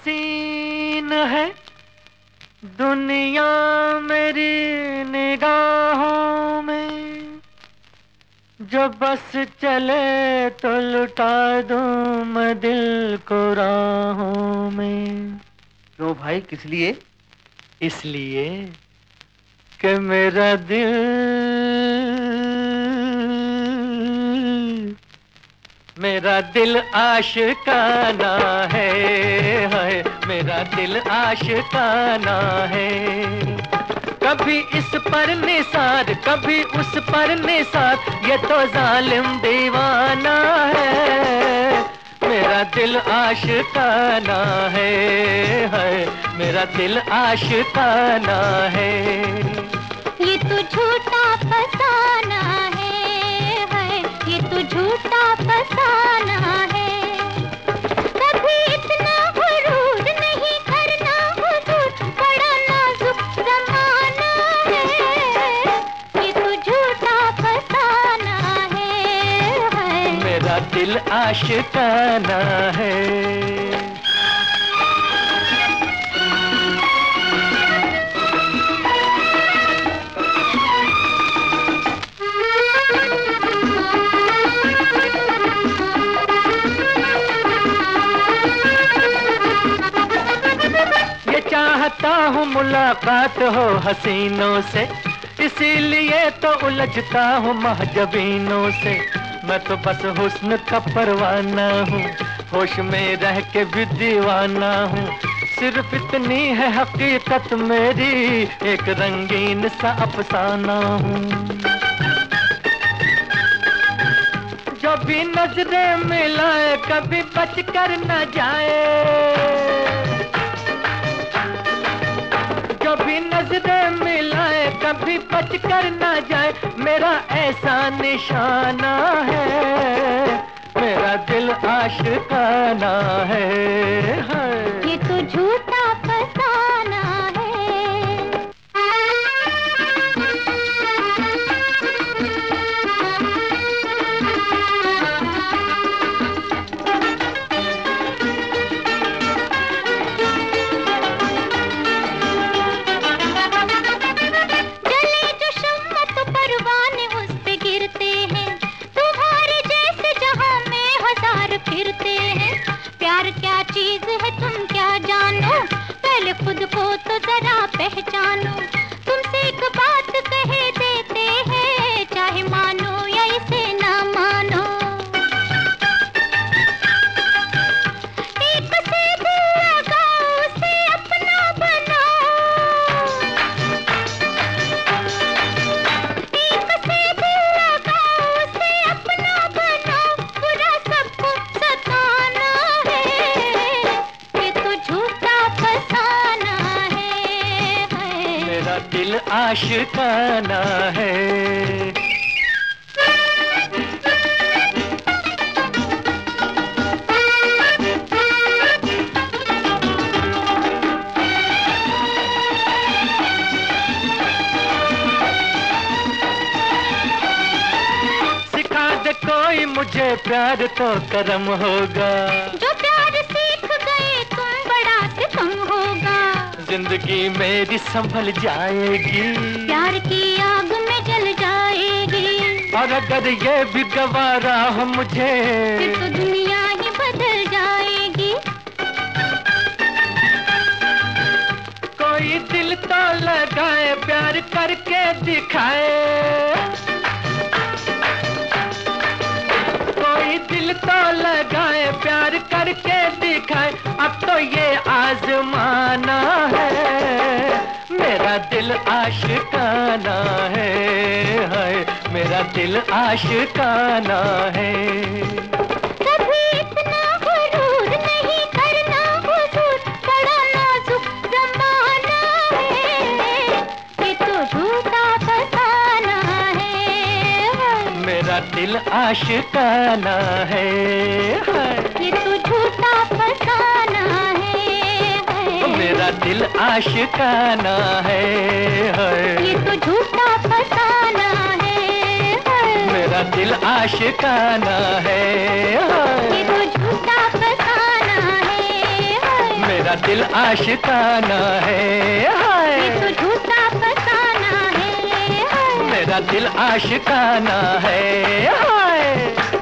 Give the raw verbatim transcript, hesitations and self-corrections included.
हसीन है दुनिया मेरी निगाहों में, जो बस चले तो लुटा दूं मैं दिल को राहों में। क्यों भाई, किस लिए? इसलिए कि मेरा दिल मेरा दिल आशिकाना है, है मेरा दिल आशिकाना है। कभी इस पर निसार कभी उस पर निसार, ये तो जालिम दीवाना है। मेरा दिल आशिकाना है, है मेरा दिल आशिकाना है। ये तो झूठा फसाना है, है ये तो झूठा फसाना है। कभी इतना गुरूर नहीं करना हुजूर, बड़ा नाजुक ज़माना है। ये तो झूठा फसाना है, है मेरा दिल आशिकाना है। चाहता हूँ मुलाकात हो हसीनों से, इसीलिए तो उलझता हूँ महजबीनों से। मैं तो बस हुस्न का परवाना हूँ, होश में रह के भी दीवाना हूँ। सिर्फ इतनी है हकीकत मेरी, एक रंगीन सा अफसाना हूँ। जो भी नजरें मिलाए कभी बच कर न जाए, जो भी नजरें मिलाए कभी बच कर न जाए, मेरा ऐसा निशाना है। मेरा दिल आशिकाना है, है ये तो झूठा फसाना है। खुद को तो जरा पहचानो, तुमसे एक बात कह देते हैं, चाहे मानो या इसे ना मानो। एक से दिल लगाओ, उसे अपना बनाओ। एक से दिल लगाओ, उसे अपना बनाओ, बुरा सबको सताना है। ये तो झूठा फसाना है, मेरा दिल आशिकाना है। सिखा दे कोई मुझे प्यार तो करम होगा, जो प्यार सीख गए तुम बड़ा सितम होगा। जिंदगी मेरी संभल जाएगी, प्यार की आग में जल जाएगी। और अगर ये भी गवारा हो मुझे, फिर तो दुनिया ही बदल जाएगी। कोई दिल तो लगाए, प्यार करके दिखाए। कोई दिल तो लगाए, प्यार करके दिखाए। अब तो ये आजमाना है, मेरा दिल आशिकाना है, है मेरा दिल आशिकाना है। कभी इतना गुरूर नहीं करना हुजूर, बड़ा नाजुक ज़माना है। ये तो झूठा फसाना है, मेरा दिल आशिकाना है, है ये तो झूठा फसाना है। मेरा दिल आशिकाना है, है ये तो झूठा फसाना है। मेरा दिल आशिकाना है, ये तो झूठा फसाना है। मेरा मेरा दिल आशिकाना है, हाय। ये तो झूठा फसाना है, हाय। मेरा दिल आशिकाना है, हाय।